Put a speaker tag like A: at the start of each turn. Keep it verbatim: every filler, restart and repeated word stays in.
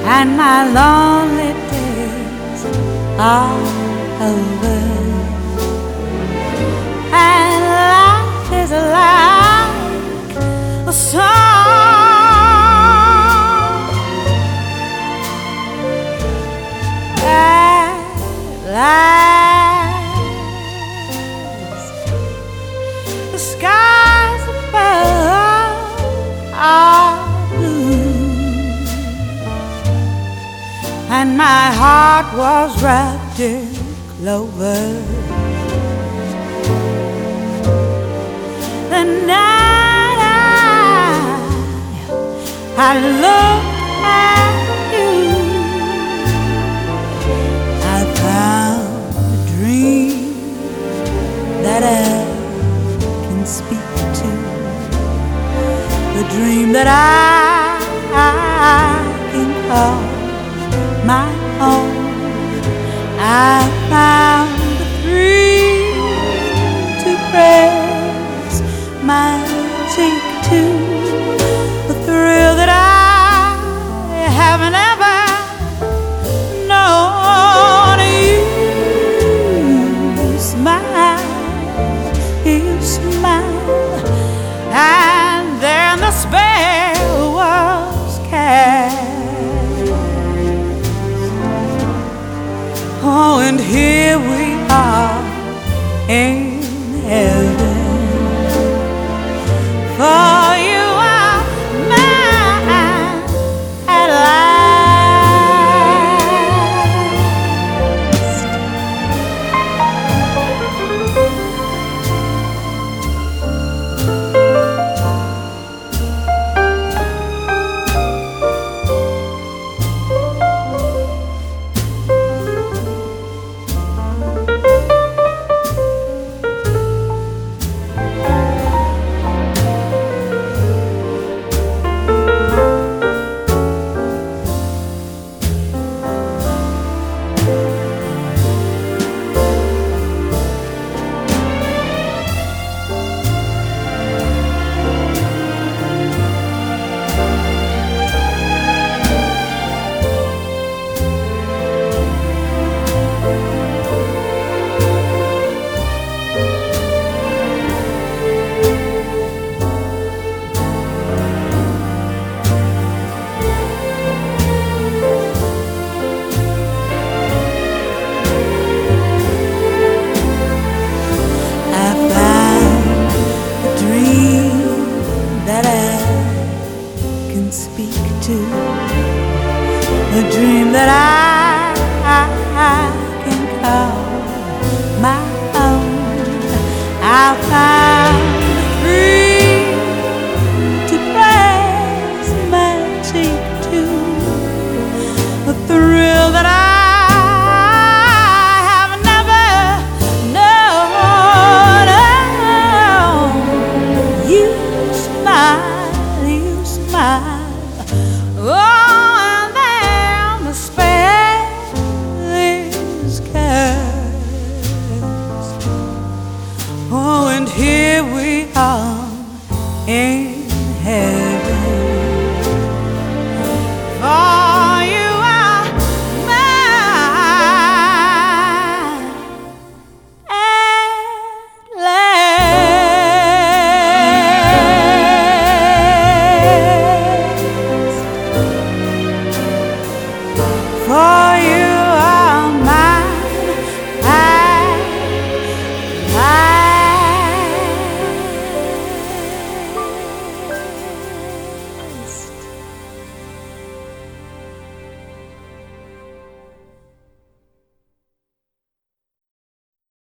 A: and my lonely days are over, and life is like a song at last. The skies above are blue, and my heart was wrapped in clover. The night I, I looked at you, I found a dream that I can speak to, the dream that I, I can call my own. I found the thrill to praise my cheek to, the thrill that I haven't ever known. You smile, you smile, and then the spell was cast. Oh, and here we are in heaven, for you are mine at last. Speak to a dream that I